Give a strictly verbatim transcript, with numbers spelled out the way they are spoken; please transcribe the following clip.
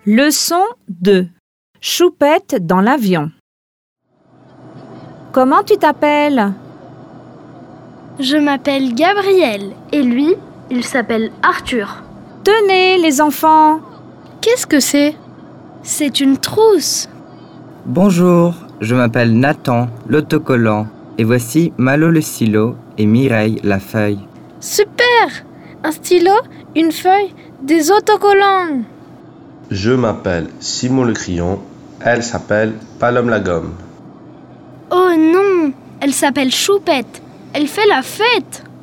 Leçon deux. Choupette dans l'avion. Comment tu t'appelles? Je m'appelle Gabriel et lui, il s'appelle Arthur. Tenez, les enfants. Qu'est-ce que c'est? C'est une trousse. Bonjour, je m'appelle Nathan, l'autocollant, et voici Malo le stylo et Mireille la feuille. Super! Un stylo, une feuille, des autocollants. Je m'appelle Simon le crayon, elle s'appelle Palom la gomme. Oh non! Elle s'appelle Choupette. Elle fait la fête.